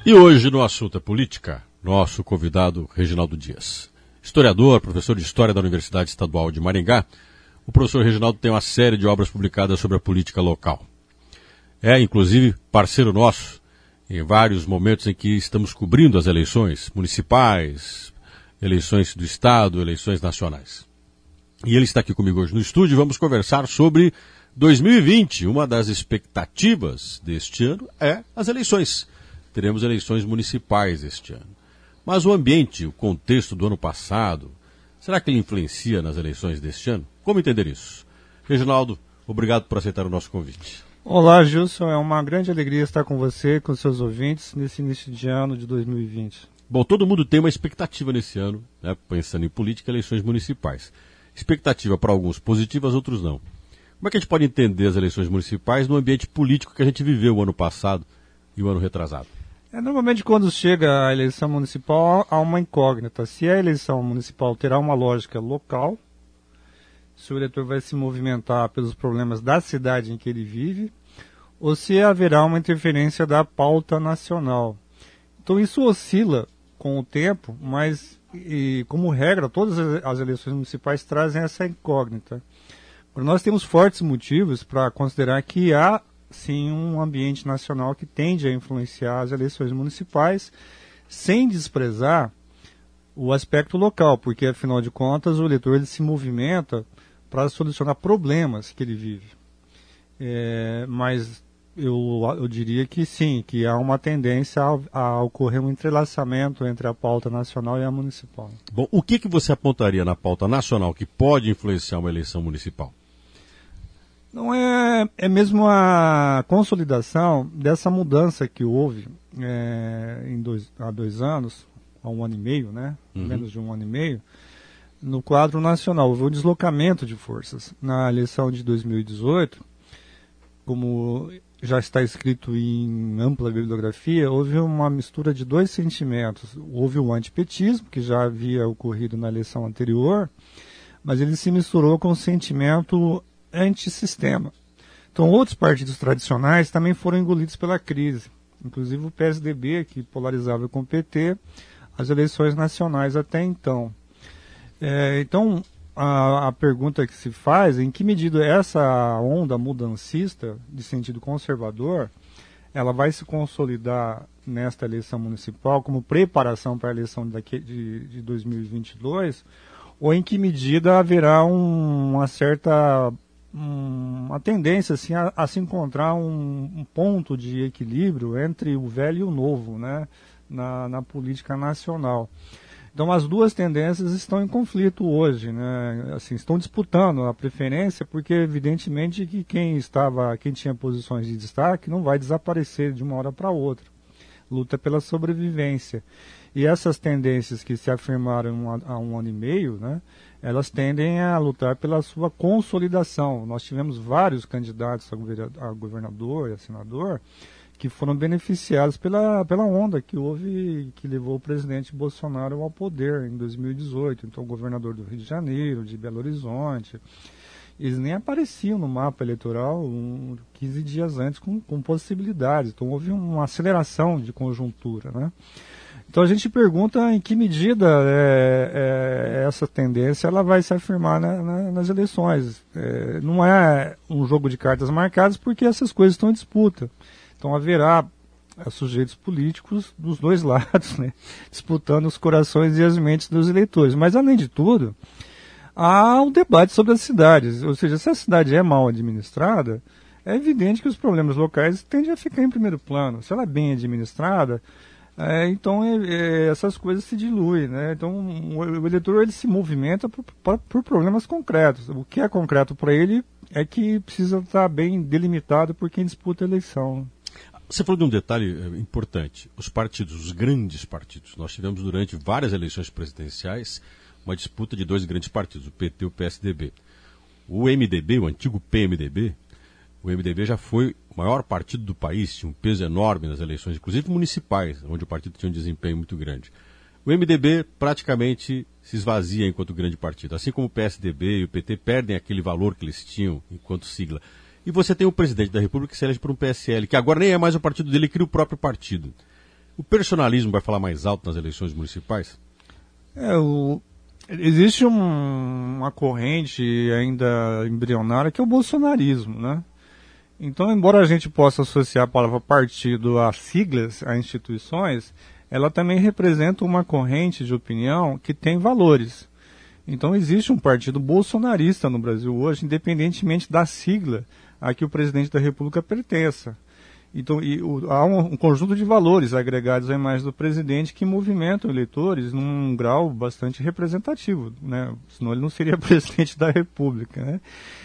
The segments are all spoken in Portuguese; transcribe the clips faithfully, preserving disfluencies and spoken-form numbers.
E hoje, no assunto é política, nosso convidado Reginaldo Dias. Historiador, professor de História da Universidade Estadual de Maringá, o professor Reginaldo tem uma série de obras publicadas sobre a política local. É, inclusive, parceiro nosso em vários momentos em que estamos cobrindo as eleições municipais, eleições do Estado, eleições nacionais. E ele está aqui comigo hoje no estúdio e vamos conversar sobre dois mil e vinte. Uma das expectativas deste ano é as eleições. Teremos eleições municipais este ano. Mas o ambiente, o contexto do ano passado, será que ele influencia nas eleições deste ano? Como entender isso? Reginaldo, obrigado por aceitar o nosso convite. Olá, Gilson. É uma grande alegria estar com você, com seus ouvintes, nesse início de ano de dois mil e vinte. Bom, todo mundo tem uma expectativa nesse ano, né, pensando em política, eleições municipais. Expectativa para alguns positivas, outros não. Como é que a gente pode entender as eleições municipais no ambiente político que a gente viveu o ano passado e o ano retrasado? É, normalmente, quando chega a eleição municipal, há uma incógnita. Se a eleição municipal terá uma lógica local, se o eleitor vai se movimentar pelos problemas da cidade em que ele vive, ou se haverá uma interferência da pauta nacional. Então, isso oscila com o tempo, mas, e, como regra, todas as eleições municipais trazem essa incógnita. Nós temos fortes motivos para considerar que há, sim, um ambiente nacional que tende a influenciar as eleições municipais, sem desprezar o aspecto local, porque, afinal de contas, o eleitor ele se movimenta para solucionar problemas que ele vive. É, mas eu, eu diria que sim, que há uma tendência a, a ocorrer um entrelaçamento entre a pauta nacional e a municipal. Bom, o que, que você apontaria na pauta nacional que pode influenciar uma eleição municipal? Não é, é mesmo a consolidação dessa mudança que houve é, em dois, há dois anos, há um ano e meio, né? Uhum. Menos de um ano e meio, no quadro nacional. Houve um deslocamento de forças. Na eleição de dois mil e dezoito, como já está escrito em ampla bibliografia, houve uma mistura de dois sentimentos. Houve o antipetismo, que já havia ocorrido na eleição anterior, mas ele se misturou com o sentimento antissistema. Então, outros partidos tradicionais também foram engolidos pela crise, inclusive o P S D B, que polarizava com o P T as eleições nacionais até então. É, então, a, a pergunta que se faz é em que medida essa onda mudancista, de sentido conservador, ela vai se consolidar nesta eleição municipal como preparação para a eleição daqui, de, de dois mil e vinte e dois, ou em que medida haverá um, uma certa uma tendência assim, a, a se encontrar um, um ponto de equilíbrio entre o velho e o novo, né, na, na política nacional. Então as duas tendências estão em conflito hoje, né, assim, estão disputando a preferência, porque evidentemente que quem estava, quem tinha posições de destaque não vai desaparecer de uma hora para outra. Luta pela sobrevivência. E essas tendências que se afirmaram há um ano e meio, né, elas tendem a lutar pela sua consolidação. Nós tivemos vários candidatos a governador e a senador que foram beneficiados pela, pela onda que houve, que levou o presidente Bolsonaro ao poder em dois mil e dezoito. Então, o governador do Rio de Janeiro, de Belo Horizonte, eles nem apareciam no mapa eleitoral um, quinze dias antes com, com possibilidades. Então, houve uma aceleração de conjuntura, né? Então a gente pergunta em que medida é, é, essa tendência ela vai se afirmar na, na, nas eleições. É, não é um jogo de cartas marcadas porque essas coisas estão em disputa. Então haverá é, sujeitos políticos dos dois lados, né, disputando os corações e as mentes dos eleitores. Mas além de tudo, há um debate sobre as cidades. Ou seja, se a cidade é mal administrada, é evidente que os problemas locais tendem a ficar em primeiro plano. Se ela é bem administrada, É, então é, é, essas coisas se diluem, né? Então o, o eleitor ele se movimenta por, por, por problemas concretos. O que é concreto para ele é que precisa estar bem delimitado por quem disputa a eleição. Você falou de um detalhe importante. Os partidos, os grandes partidos. Nós tivemos durante várias eleições presidenciais uma disputa de dois grandes partidos, o P T e o P S D B. O M D B, o antigo P M D B, o M D B já foi o maior partido do país, tinha um peso enorme nas eleições, inclusive municipais, onde o partido tinha um desempenho muito grande. O M D B praticamente se esvazia enquanto grande partido, assim como o P S D B e o P T perdem aquele valor que eles tinham enquanto sigla. E você tem o presidente da República que se elege por um P S L, que agora nem é mais o partido dele, cria o próprio partido. O personalismo vai falar mais alto nas eleições municipais? É, o, existe um, uma corrente ainda embrionária que é o bolsonarismo, né? Então, embora a gente possa associar a palavra partido a siglas, a instituições, ela também representa uma corrente de opinião que tem valores. Então, existe um partido bolsonarista no Brasil hoje, independentemente da sigla a que o presidente da República pertença. Então, e, o, há um, um conjunto de valores agregados à imagem do presidente que movimentam eleitores num grau bastante representativo, né? Senão ele não seria presidente da República, né?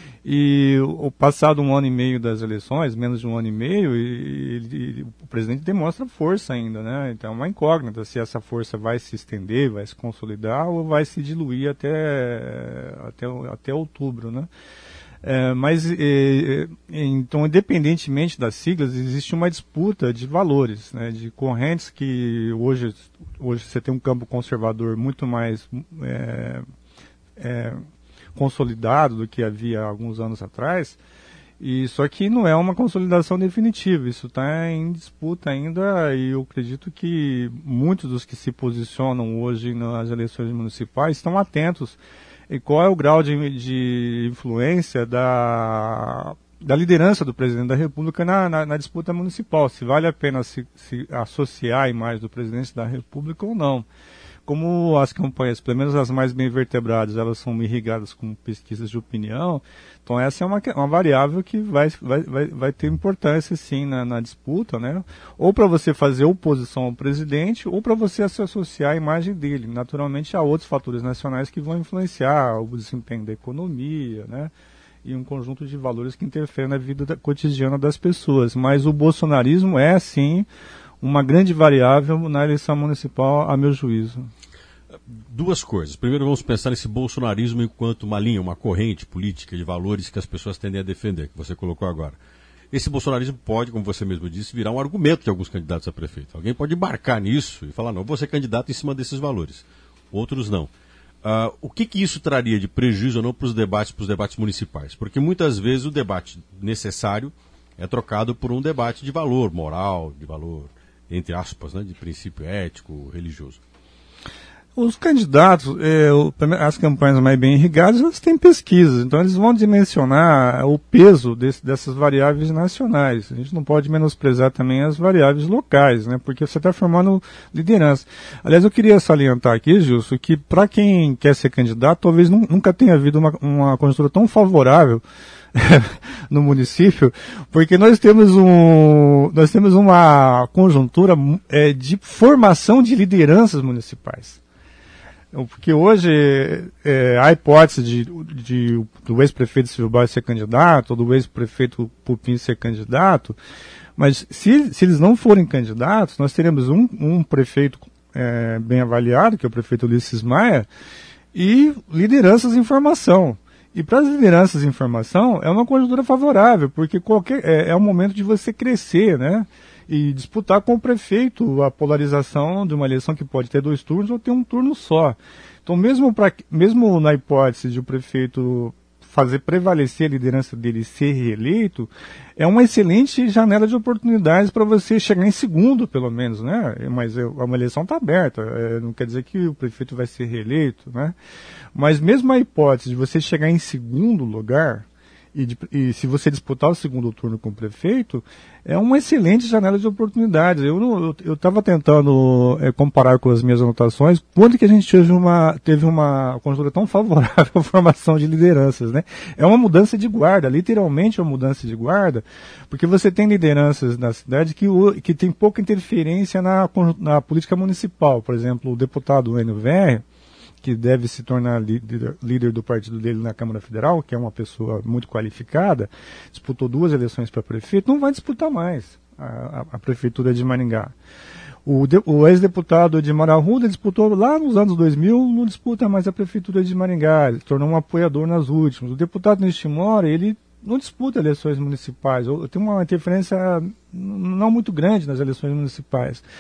E o passado um ano e meio das eleições, menos de um ano e meio, ele, ele, o presidente demonstra força ainda, né? Então é uma incógnita se essa força vai se estender, vai se consolidar ou vai se diluir até, até, até outubro, né? É, mas, é, então, independentemente das siglas, existe uma disputa de valores, né, de correntes que hoje, hoje você tem um campo conservador muito mais é, é, consolidado do que havia alguns anos atrás, e só que não é uma consolidação definitiva, isso está em disputa ainda, e eu acredito que muitos dos que se posicionam hoje nas eleições municipais estão atentos e qual é o grau de, de influência da, da liderança do presidente da República na, na, na disputa municipal, se vale a pena se, se associar a imagem do presidente da República ou não. Como as campanhas, pelo menos as mais bem vertebradas, elas são irrigadas com pesquisas de opinião, então essa é uma, uma variável que vai, vai, vai, vai ter importância sim na, na disputa, né? Ou para você fazer oposição ao presidente, ou para você se associar à imagem dele. Naturalmente há outros fatores nacionais que vão influenciar o desempenho da economia, né? E um conjunto de valores que interferem na vida da, cotidiana das pessoas. Mas o bolsonarismo é sim uma grande variável na eleição municipal, a meu juízo. Duas coisas. Primeiro, vamos pensar nesse bolsonarismo enquanto uma linha, uma corrente política de valores que as pessoas tendem a defender, que você colocou agora. Esse bolsonarismo pode, como você mesmo disse, virar um argumento de alguns candidatos a prefeito. Alguém pode embarcar nisso e falar, não, vou ser candidato em cima desses valores. Outros não. Uh, o que, que isso traria de prejuízo ou não para os debates, para os debates municipais? Porque muitas vezes o debate necessário é trocado por um debate de valor moral, de valor, entre aspas, né, de princípio ético, religioso. Os candidatos, é, as campanhas mais bem irrigadas, elas têm pesquisas, então eles vão dimensionar o peso desse, dessas variáveis nacionais. A gente não pode menosprezar também as variáveis locais, né, porque você está formando liderança. Aliás, eu queria salientar aqui, Gilson, que para quem quer ser candidato, talvez nunca tenha havido uma, uma conjuntura tão favorável no município, porque nós temos um, nós temos uma conjuntura é, de formação de lideranças municipais. Porque hoje é, há hipótese de, de, do ex-prefeito Silvio Baixo ser candidato, ou do ex-prefeito Pupim ser candidato, mas se, se eles não forem candidatos, nós teremos um, um prefeito é, bem avaliado, que é o prefeito Ulisses Maia, e lideranças em formação. E para as lideranças em formação é uma conjuntura favorável, porque qualquer, é, é um momento de você crescer, né? E disputar com o prefeito a polarização de uma eleição que pode ter dois turnos ou ter um turno só. Então, mesmo, pra, mesmo na hipótese de o prefeito fazer prevalecer a liderança dele e ser reeleito, é uma excelente janela de oportunidades para você chegar em segundo, pelo menos, né? Mas é, uma eleição está aberta, é, não quer dizer que o prefeito vai ser reeleito, né? Mas mesmo a hipótese de você chegar em segundo lugar, E, de, e se você disputar o segundo turno com o prefeito, é uma excelente janela de oportunidades. Eu estava tentando é, comparar com as minhas anotações, quando que a gente teve uma, teve uma conjuntura tão favorável à formação de lideranças, né? É uma mudança de guarda, literalmente uma mudança de guarda, porque você tem lideranças na cidade que, que tem pouca interferência na, na política municipal. Por exemplo, o deputado Enio Verri, que deve se tornar líder, líder do partido dele na Câmara Federal, que é uma pessoa muito qualificada, disputou duas eleições para prefeito, não vai disputar mais a, a, a prefeitura de Maringá. O, de, o ex-deputado Edmar Arruda disputou lá nos anos dois mil, não disputa mais a prefeitura de Maringá, ele se tornou um apoiador nas últimas. O deputado Nishimori, ele não disputa eleições municipais, tem uma interferência não muito grande nas eleições municipais.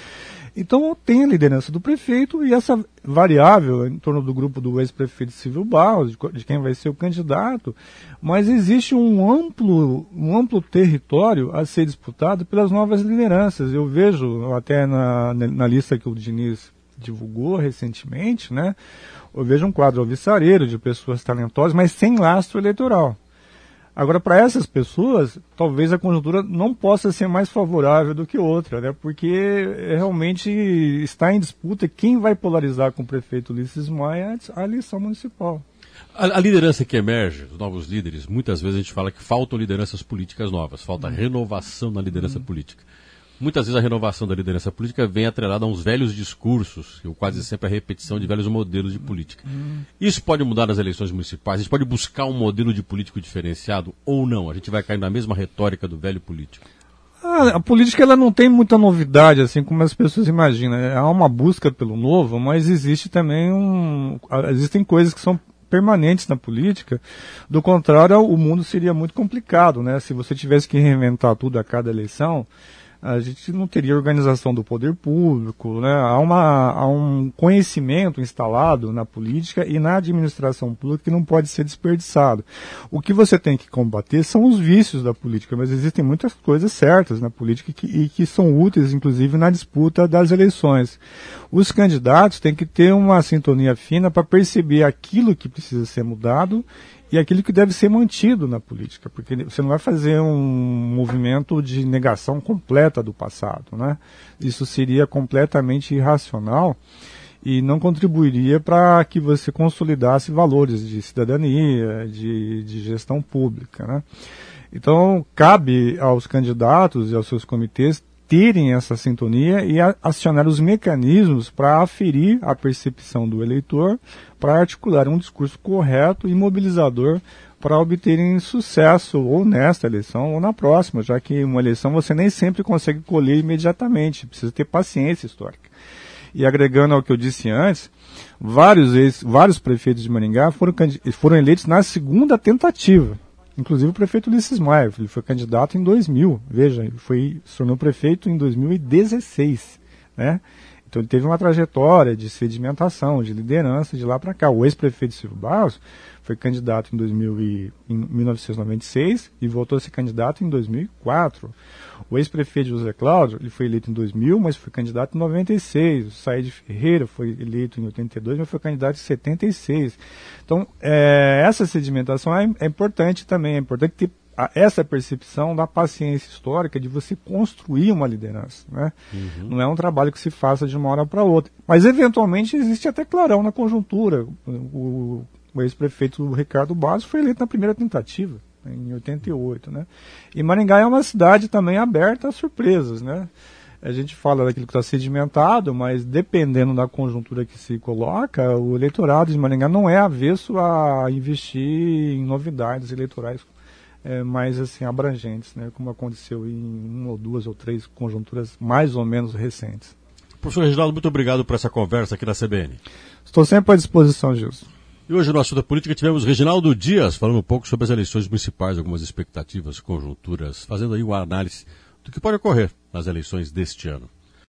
Então tem a liderança do prefeito e essa variável em torno do grupo do ex-prefeito Silvio Barros, de quem vai ser o candidato, mas existe um amplo, um amplo território a ser disputado pelas novas lideranças. Eu vejo até na, na lista que o Diniz divulgou recentemente, né, eu vejo um quadro alvissareiro de pessoas talentosas, mas sem lastro eleitoral. Agora, para essas pessoas, talvez a conjuntura não possa ser mais favorável do que outra, né? Porque realmente está em disputa quem vai polarizar com o prefeito Ulisses Maia a eleição municipal. A, a liderança que emerge, os novos líderes, muitas vezes a gente fala que faltam lideranças políticas novas, falta hum. renovação na liderança hum. política. Muitas vezes a renovação da liderança política vem atrelada a uns velhos discursos, ou quase sempre a repetição de velhos modelos de política. Isso pode mudar nas eleições municipais? A gente pode buscar um modelo de político diferenciado ou não? A gente vai cair na mesma retórica do velho político? Ah, a política ela não tem muita novidade, assim como as pessoas imaginam. Há uma busca pelo novo, mas existe também um... existem coisas que são permanentes na política. Do contrário, o mundo seria muito complicado, né? Se você tivesse que reinventar tudo a cada eleição, a gente não teria organização do poder público, né? Há, uma, há um conhecimento instalado na política e na administração pública que não pode ser desperdiçado. O que você tem que combater são os vícios da política, mas existem muitas coisas certas na política que, e que são úteis, inclusive, na disputa das eleições. Os candidatos têm que ter uma sintonia fina para perceber aquilo que precisa ser mudado e aquilo que deve ser mantido na política, porque você não vai fazer um movimento de negação completa do passado, né? Isso seria completamente irracional e não contribuiria para que você consolidasse valores de cidadania, de, de gestão pública, né? Então, cabe aos candidatos e aos seus comitês terem essa sintonia e acionar os mecanismos para aferir a percepção do eleitor, para articular um discurso correto e mobilizador para obterem sucesso ou nesta eleição ou na próxima, já que uma eleição você nem sempre consegue colher imediatamente, precisa ter paciência histórica. E agregando ao que eu disse antes, vários, ex, vários prefeitos de Maringá foram, foram eleitos na segunda tentativa. Inclusive o prefeito Ulisses Maia, ele foi candidato em dois mil, veja, ele foi, se tornou prefeito em dois mil e dezesseis, né? Então ele teve uma trajetória de sedimentação, de liderança de lá para cá. O ex-prefeito Silvio Barros foi candidato em, dois mil e, em mil novecentos e noventa e seis e voltou a ser candidato em dois mil e quatro. O ex-prefeito José Cláudio, ele foi eleito em dois mil, mas foi candidato em noventa e seis. O Said Ferreira foi eleito em oitenta e dois, mas foi candidato em setenta e seis. Então, é, essa sedimentação é, é importante também, é importante ter essa percepção da paciência histórica de você construir uma liderança, né? Uhum. Não é um trabalho que se faça de uma hora para outra. Mas, eventualmente, existe até clarão na conjuntura. O, o ex-prefeito Ricardo Barros foi eleito na primeira tentativa, em oitenta e oito, né? E Maringá é uma cidade também aberta a surpresas, né? A gente fala daquilo que está sedimentado, mas dependendo da conjuntura que se coloca, o eleitorado de Maringá não é avesso a investir em novidades eleitorais É, mais assim, abrangentes, né, como aconteceu em uma ou duas ou três conjunturas mais ou menos recentes. Professor Reginaldo, muito obrigado por essa conversa aqui na C B N. Estou sempre à disposição, Gilson. E hoje no assunto da política tivemos Reginaldo Dias falando um pouco sobre as eleições municipais, algumas expectativas, conjunturas, fazendo aí uma análise do que pode ocorrer nas eleições deste ano.